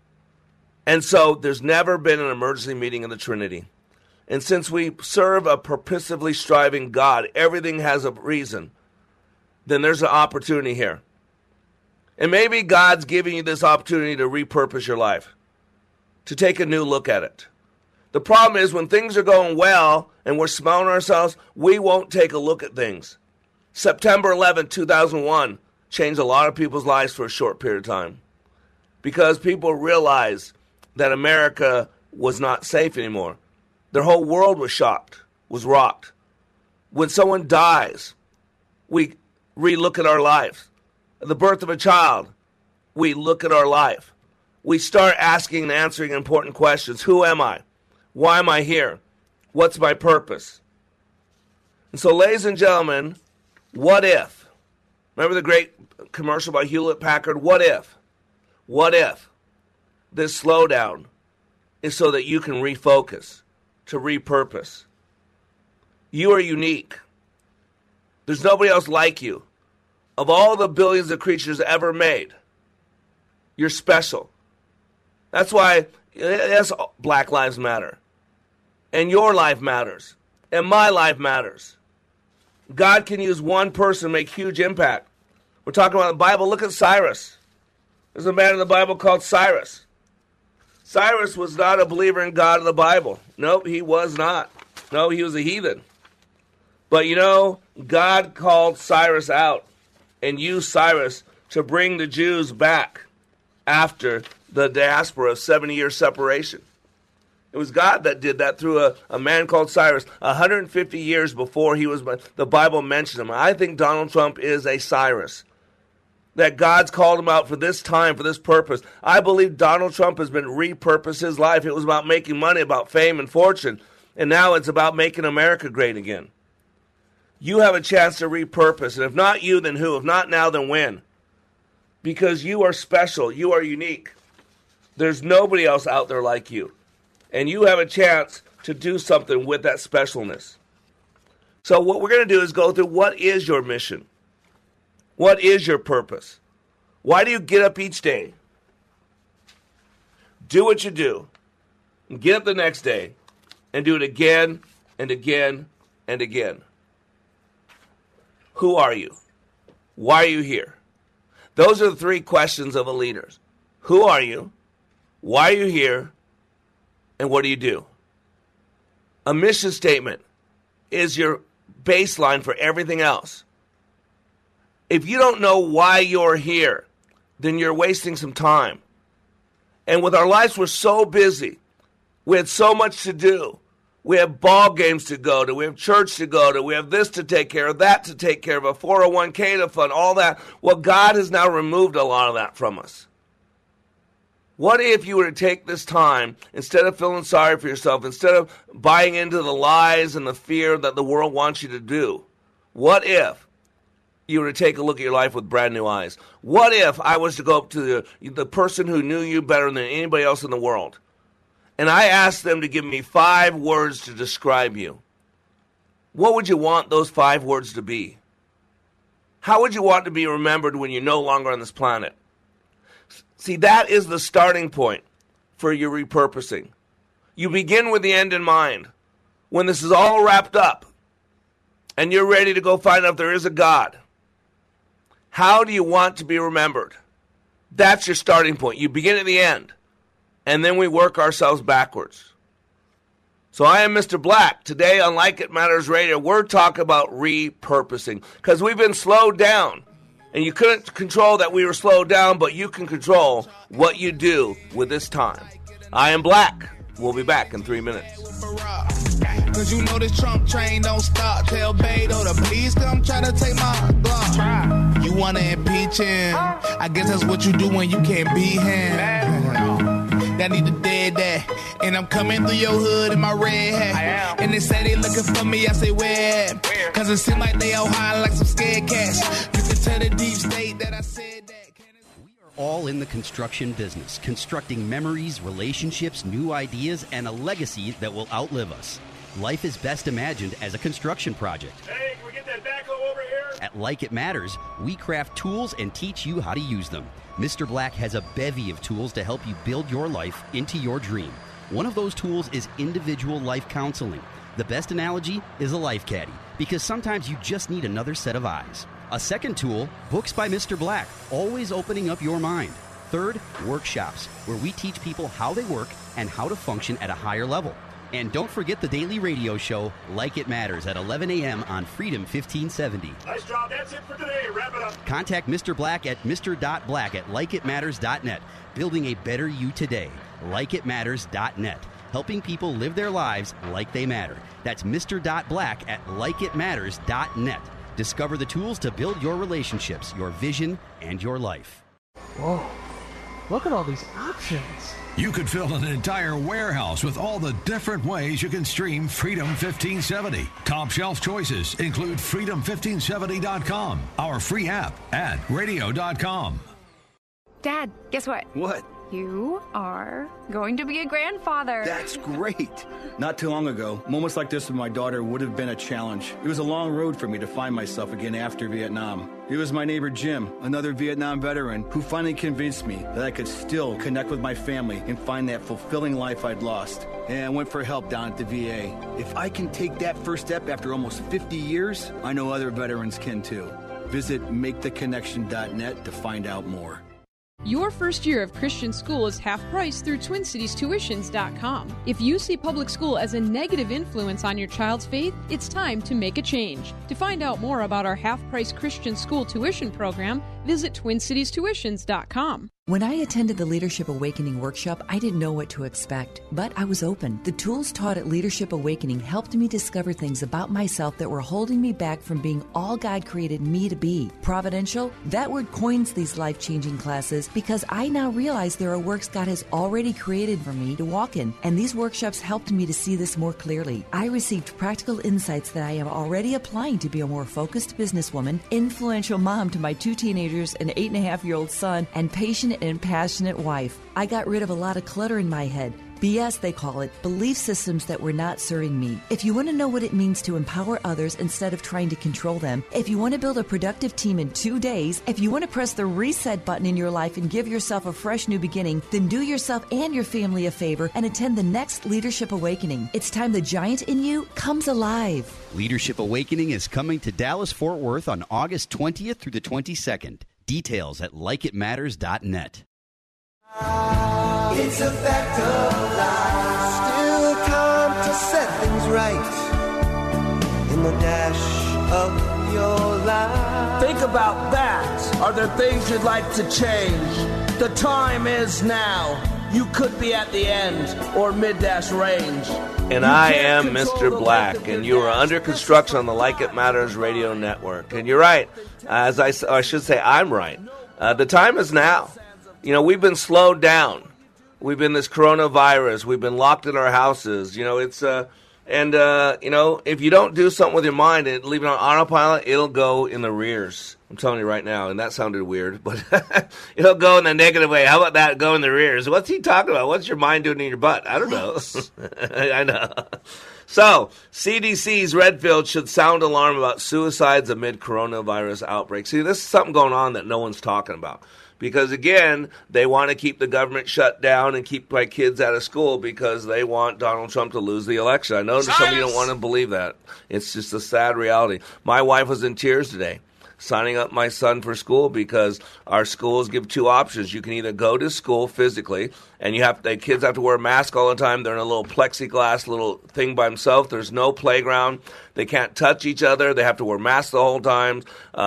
S18: And so there's never been an emergency meeting of the Trinity. And since we serve a purposively striving God, everything has a reason, then there's an opportunity here. And maybe God's giving you this opportunity to repurpose your life, to take a new look at it. The problem is when things are going well and we're smelling ourselves, we won't take a look at things. September 11, 2001 changed a lot of people's lives for a short period of time because people realized that America was not safe anymore. Their whole world was shocked, was rocked. When someone dies, we relook at our lives. The birth of a child, we look at our life. We start asking and answering important questions. Who am I? Why am I here? What's my purpose? And so, ladies and gentlemen, what if? Remember the great commercial by Hewlett-Packard? What if? What if this slowdown is so that you can refocus, to repurpose? You are unique. There's nobody else like you. Of all the billions of creatures ever made, you're special. That's why, yes, Black Lives Matter. And your life matters. And my life matters. God can use one person to make huge impact. We're talking about the Bible. Look at Cyrus. There's a man in the Bible called Cyrus. Cyrus was not a believer in God in the Bible. Nope, he was not. No, he was a heathen. But you know, God called Cyrus out and used Cyrus to bring the Jews back after the diaspora of 70-year separation. It was God that did that through a man called Cyrus 150 years before the Bible mentioned him. I think Donald Trump is a Cyrus. That God's called him out for this time, for this purpose. I believe Donald Trump has been repurposed his life. It was about making money, about fame and fortune. And now it's about making America great again. You have a chance to repurpose. And if not you, then who? If not now, then when? Because you are special. You are unique. There's nobody else out there like you. And you have a chance to do something with that specialness. So what we're going to do is go through what is your mission? What is your purpose? Why do you get up each day? Do what you do. And get up the next day and do it again and again and again. Who are you? Why are you here? Those are the three questions of a leader. Who are you? Why are you here? And what do you do? A mission statement is your baseline for everything else. If you don't know why you're here, then you're wasting some time. And with our lives, we're so busy. We had so much to do. We have ball games to go to. We have church to go to. We have this to take care of, that to take care of, a 401k to fund, all that. Well, God has now removed a lot of that from us. What if you were to take this time, instead of feeling sorry for yourself, instead of buying into the lies and the fear that the world wants you to do, what if you were to take a look at your life with brand new eyes? What if I was to go up to the person who knew you better than anybody else in the world, and I asked them to give me 5 words to describe you? What would you want those 5 words to be? How would you want to be remembered when you're no longer on this planet? See, that is the starting point for your repurposing. You begin with the end in mind. When this is all wrapped up, and you're ready to go find out if there is a God, how do you want to be remembered? That's your starting point. You begin at the end, and then we work ourselves backwards. So I am Mr. Black. Today on Like It Matters Radio, we're talking about repurposing, because we've been slowed down. And you couldn't control that we were slowed down, but you can control what you do with this time. I am Black. We'll be back in 3 minutes.
S5: Cause you know this Trump train don't stop. Tell Beto to please come try to take my block. You wanna impeach him? I guess that's what you do when you can't beat him. That need to dead that. And I'm coming through your hood in my red hat. And they say they looking for me, I say where? Cause it seem like they all hiding like some scared cats. You can tell the deep state that I said that.
S3: All in the construction business, constructing memories, relationships, new ideas, and a legacy that will outlive us. Life is best imagined as a construction project.
S11: Hey, can we get that backhoe over here?
S3: At Like It Matters, we craft tools and teach you how to use them. Mr. Black has a bevy of tools to help you build your life into your dream. One of those tools is individual life counseling. The best analogy is a life caddy, because sometimes you just need another set of eyes. A second tool, Books by Mr. Black, always opening up your mind. Third, workshops, where we teach people how they work and how to function at a higher level. And don't forget the daily radio show, Like It Matters, at 11 a.m. on Freedom 1570.
S11: Nice job. That's it for today. Wrap it up.
S3: Contact Mr. Black at mr.black@likeitmatters.net. Building a better you today. Likeitmatters.net. Helping people live their lives like they matter. That's mr.black@likeitmatters.net. Discover the tools to build your relationships, your vision, and your life.
S7: Whoa. Look at all these options.
S4: You could fill an entire warehouse with all the different ways you can stream Freedom 1570. Top shelf choices include freedom1570.com, our free app, and radio.com.
S8: Dad, guess what?
S9: What?
S8: You are going to be a grandfather.
S9: That's great. Not too long ago, moments like this with my daughter would have been a challenge. It was a long road for me to find myself again after Vietnam. It was my neighbor Jim, another Vietnam veteran, who finally convinced me that I could still connect with my family and find that fulfilling life I'd lost. And I went for help down at the VA. If I can take that first step after almost 50 years, I know other veterans can too. Visit maketheconnection.net to find out more.
S23: Your first year of Christian school is half price through TwinCitiesTuitions.com. If you see public school as a negative influence on your child's faith, it's time to make a change. To find out more about our half-price Christian school tuition program, visit TwinCitiesTuitions.com.
S10: When I attended the Leadership Awakening workshop, I didn't know what to expect, but I was open. The tools taught at Leadership Awakening helped me discover things about myself that were holding me back from being all God created me to be. Providential? That word coins these life-changing classes because I now realize there are works God has already created for me to walk in, and these workshops helped me to see this more clearly. I received practical insights that I am already applying to be a more focused businesswoman, influential mom to my 2 teenagers, an 8.5-year-old son, and patient and passionate wife. I got rid of a lot of clutter in my head. BS, they call it, belief systems that were not serving me. If you want to know what it means to empower others instead of trying to control them, if you want to build a productive team in 2 days, if you want to press the reset button in your life and give yourself a fresh new beginning, then do yourself and your family a favor and attend the next Leadership Awakening. It's time the giant in you comes alive.
S3: Leadership Awakening is coming to Dallas-Fort Worth on August 20th through the 22nd. Details at likeitmatters.net.
S20: It's a fact of life. Still time to set things right in the dash of your life.
S25: Think about that. Are there things you'd like to change? The time is now. You could be at the end or mid-dash range.
S18: And I am Mr. Black, and you are under construction on the Like It Matters radio network. And you're right. As I should say, I'm right. The time is now. You know, we've been slowed down. We've been this coronavirus. We've been locked in our houses. You know, it's you know, if you don't do something with your mind and leave it on autopilot, it'll go in the rears. I'm telling you right now, and that sounded weird, but it'll go in the negative way. How about that? Go in the rears. What's he talking about? What's your mind doing in your butt? I don't know. I know. So, CDC's Redfield should sound alarm about suicides amid coronavirus outbreak. See, this is something going on that no one's talking about. Because, again, they want to keep the government shut down and keep my kids out of school because they want Donald Trump to lose the election. I know some of you don't want to believe that. It's just a sad reality. My wife was in tears today signing up my son for school because our schools give two options. You can either go to school physically, and the kids have to wear a mask all the time. They're in a little plexiglass little thing by themselves. There's no playground. They can't touch each other. They have to wear masks the whole time.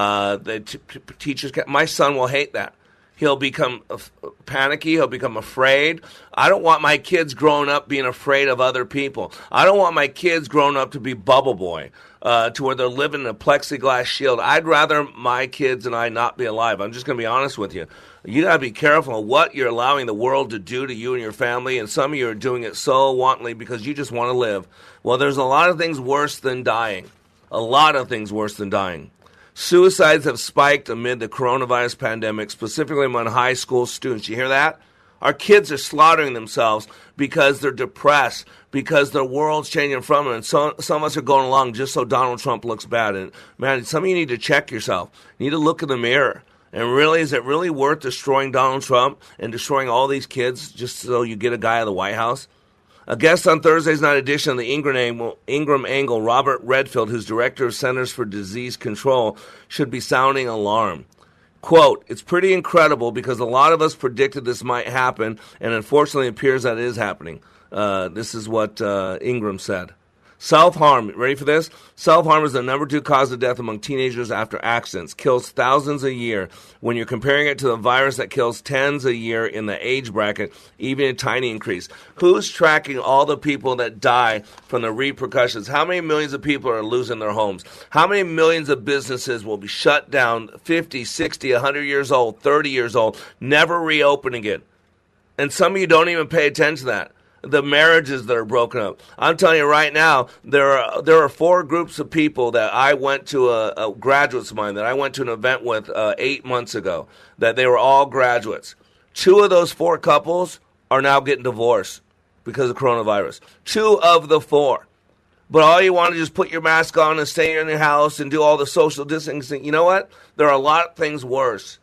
S18: Teachers can't. My son will hate that. He'll become panicky. He'll become afraid. I don't want my kids growing up being afraid of other people. I don't want my kids growing up to be bubble boy, to where they're living in a plexiglass shield. I'd rather my kids and I not be alive. I'm just going to be honest with you. You got to be careful of what you're allowing the world to do to you and your family, and some of you are doing it so wantonly because you just want to live. Well, there's a lot of things worse than dying. A lot of things worse than dying. Suicides have spiked amid the coronavirus pandemic, specifically among high school students. You hear that? Our kids are slaughtering themselves because they're depressed, because their world's changing from them. And some of us are going along just so Donald Trump looks bad. And, man, some of you need to check yourself. You need to look in the mirror. And really, is it really worth destroying Donald Trump and destroying all these kids just so you get a guy out of the White House? A guest on Thursday's night edition of the Ingram Angle, Robert Redfield, who's director of Centers for Disease Control, should be sounding alarm. Quote, "It's pretty incredible because a lot of us predicted this might happen, and unfortunately it appears that it is happening." This is what Ingram said. Self-harm, ready for this? Self-harm is the number 2 cause of death among teenagers after accidents. Kills thousands a year. When you're comparing it to the virus that kills tens a year in the age bracket, even a tiny increase. Who's tracking all the people that die from the repercussions? How many millions of people are losing their homes? How many millions of businesses will be shut down 50, 60, 100 years old, 30 years old, never reopen again? And some of you don't even pay attention to that. The marriages that are broken up. I'm telling you right now, there are 4 groups of people that I went to, graduates of mine, that I went to an event with 8 months ago, that they were all graduates. 2 of those 4 couples are now getting divorced because of coronavirus. 2 of the 4. But all you want to just put your mask on and stay in your house and do all the social distancing. You know what? There are a lot of things worse.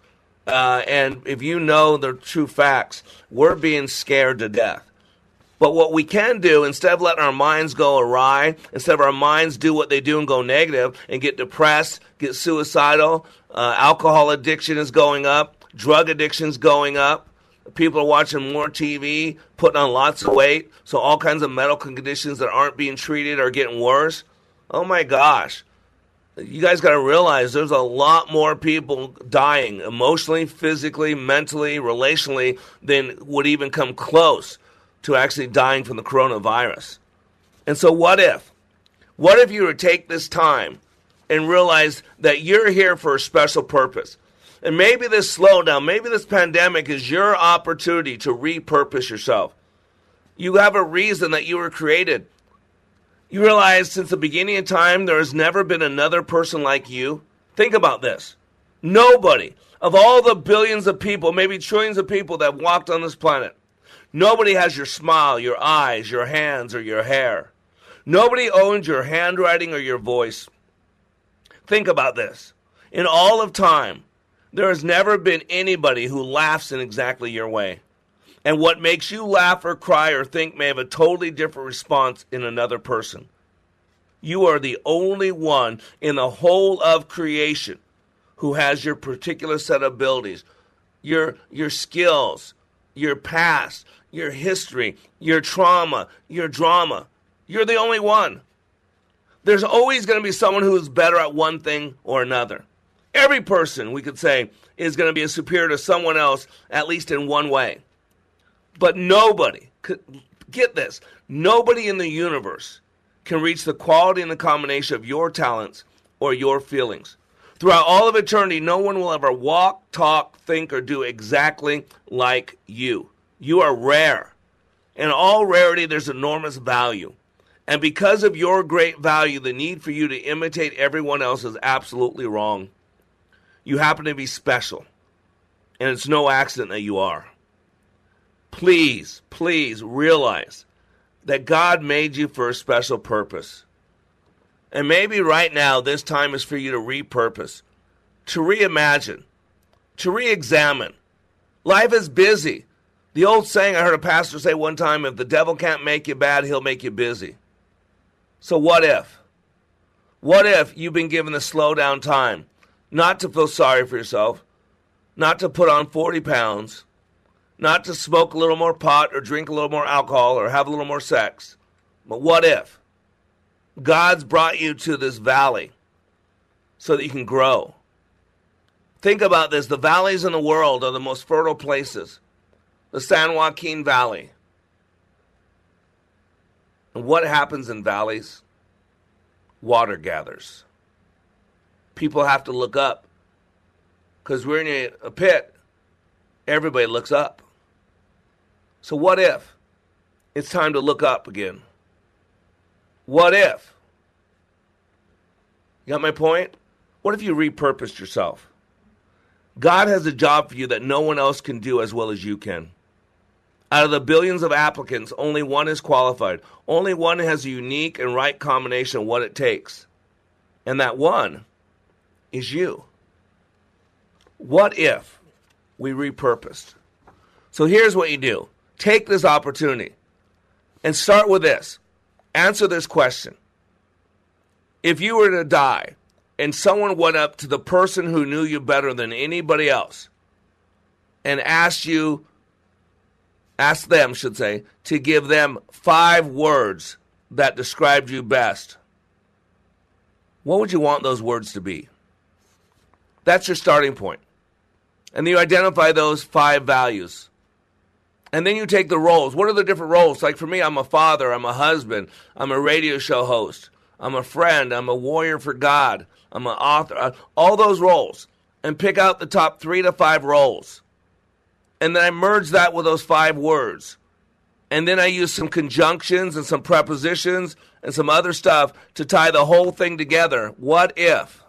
S18: And if you know the true facts, we're being scared to death. But what we can do, instead of letting our minds go awry, instead of our minds do what they do and go negative and get depressed, get suicidal, alcohol addiction is going up, drug addiction is going up, people are watching more TV, putting on lots of weight, so all kinds of medical conditions that aren't being treated are getting worse. Oh my gosh. You guys got to realize there's a lot more people dying emotionally, physically, mentally, relationally than would even come close to actually dying from the coronavirus. And so what if? What if you were to take this time and realize that you're here for a special purpose? And maybe this slowdown, maybe this pandemic is your opportunity to repurpose yourself. You have a reason that you were created. You realize since the beginning of time, there has never been another person like you. Think about this. Nobody, of all the billions of people, maybe trillions of people that have walked on this planet, nobody has your smile, your eyes, your hands, or your hair. Nobody owns your handwriting or your voice. Think about this. In all of time, there has never been anybody who laughs in exactly your way. And what makes you laugh or cry or think may have a totally different response in another person. You are the only one in the whole of creation who has your particular set of abilities, your skills, your past, your history, your trauma, your drama. You're the only one. There's always going to be someone who is better at one thing or another. Every person, we could say, is going to be a superior to someone else, at least in one way. But nobody, get this, nobody in the universe can reach the quality and the combination of your talents or your feelings. Throughout all of eternity, no one will ever walk, talk, think, or do exactly like you. You are rare. In all rarity, there's enormous value. And because of your great value, the need for you to imitate everyone else is absolutely wrong. You happen to be special. And it's no accident that you are. Please, please realize that God made you for a special purpose. And maybe right now, this time is for you to repurpose, to reimagine, to re-examine, Life is busy. The old saying I heard a pastor say one time, if the devil can't make you bad, he'll make you busy. So what if? What if you've been given the slow down time, not to feel sorry for yourself, not to put on 40 pounds, not to smoke a little more pot or drink a little more alcohol or have a little more sex, but what if God's brought you to this valley so that you can grow? Think about this. The valleys in the world are the most fertile places. The San Joaquin Valley. And what happens in valleys? Water gathers. People have to look up. Because we're in a pit. Everybody looks up. So what if it's time to look up again? What if? You got my point? What if you repurposed yourself? God has a job for you that no one else can do as well as you can. Out of the billions of applicants, only one is qualified. Only one has a unique and right combination of what it takes. And that one is you. What if we repurposed? So here's what you do. Take this opportunity and start with this. Answer this question. If you were to die and someone went up to the person who knew you better than anybody else and asked them, to give them 5 words that described you best, what would you want those words to be? That's your starting point. And then you identify those 5 values. And then you take the roles. What are the different roles? Like for me, I'm a father, I'm a husband, I'm a radio show host, I'm a friend, I'm a warrior for God, I'm an author, all those roles. And pick out the top 3 to 5 roles. And then I merge that with those 5 words. And then I use some conjunctions and some prepositions and some other stuff to tie the whole thing together. What if?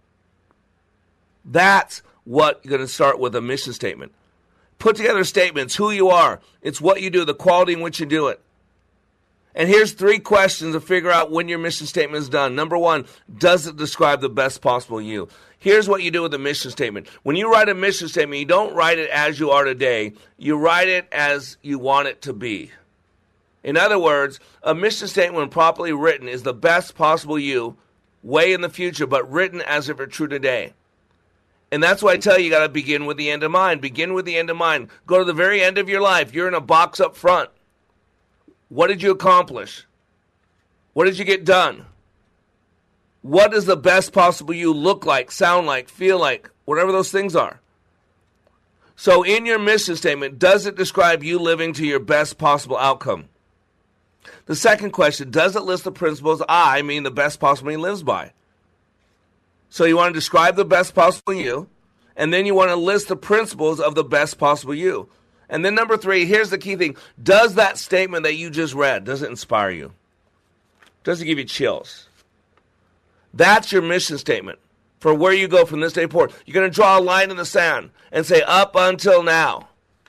S18: That's what you're going to start with, a mission statement. Put together statements, who you are. It's what you do, the quality in which you do it. And here's 3 questions to figure out when your mission statement is done. Number 1, does it describe the best possible you? Here's what you do with a mission statement. When you write a mission statement, you don't write it as you are today. You write it as you want it to be. In other words, a mission statement, when properly written, is the best possible you way in the future, but written as if it's true today. And that's why I tell you got to begin with the end in mind. Begin with the end in mind. Go to the very end of your life. You're in a box up front. What did you accomplish? What did you get done? What does the best possible you look like, sound like, feel like, whatever those things are? So in your mission statement, does it describe you living to your best possible outcome? The second question, does it list the principles the best possible he lives by? So you want to describe the best possible you, and then you want to list the principles of the best possible you. And then number 3, here's the key thing. Does that statement that you just read, does it inspire you? Does it give you chills? That's your mission statement for where you go from this day forward. You're going to draw a line in the sand and say, up until now,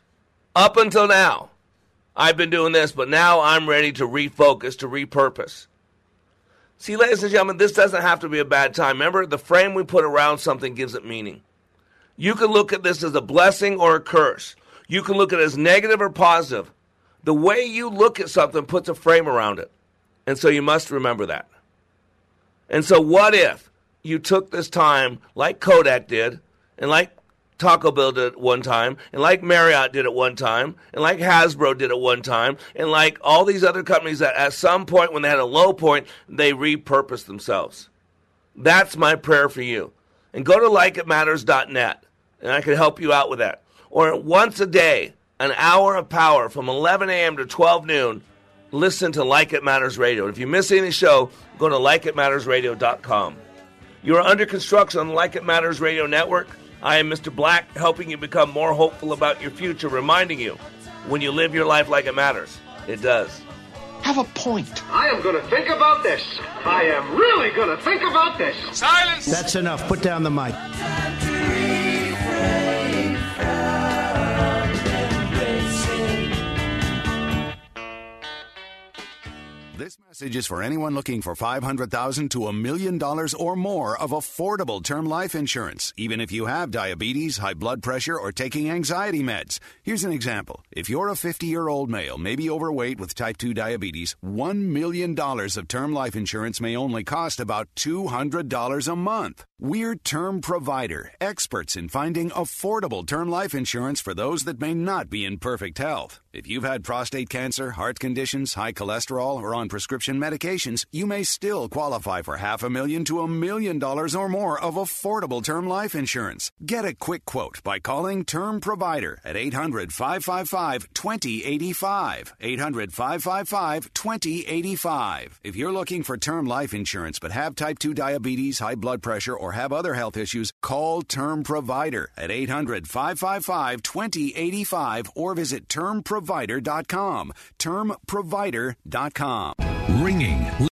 S18: I've been doing this, but now I'm ready to refocus, to repurpose. See, ladies and gentlemen, this doesn't have to be a bad time. Remember, the frame we put around something gives it meaning. You can look at this as a blessing or a curse. You can look at it as negative or positive. The way you look at something puts a frame around it. And so you must remember that. And so what if you took this time like Kodak did, and like Taco Bell did at one time, and like Marriott did at one time, and like Hasbro did at one time, and like all these other companies that at some point when they had a low point, they repurposed themselves. That's my prayer for you. And go to likeitmatters.net, and I can help you out with that. Or once a day, an hour of power from 11 a.m. to 12 noon, listen to Like It Matters Radio. If you miss any show, go to likeitmattersradio.com. You are under construction on the Like It Matters Radio Network. I am Mr. Black, helping you become more hopeful about your future, reminding you, when you live your life like it matters, it does.
S19: Have a point.
S12: I am going to think about this. I am really going to think about this.
S19: Silence!
S13: That's enough. Put down the mic.
S4: This message
S13: Message is for anyone looking for $500,000 to $1 million or more of affordable term life insurance, even if you have diabetes, high blood pressure, or taking anxiety meds. Here's an example. If you're a 50-year-old male, maybe overweight with type 2 diabetes, $1 million of term life insurance may only cost about $200 a month. We're Term Provider, experts in finding affordable term life insurance for those that may not be in perfect health. If you've had prostate cancer, heart conditions, high cholesterol, or on prescription medications, you may still qualify for $500,000 to $1 million or more of affordable term life insurance. Get a quick quote by calling Term Provider at 800-555-2085. 800-555-2085. If you're looking for term life insurance but have type 2 diabetes, high blood pressure, or have other health issues, call Term Provider at 800-555-2085 or visit termprovider.com. Termprovider.com.
S4: Ringing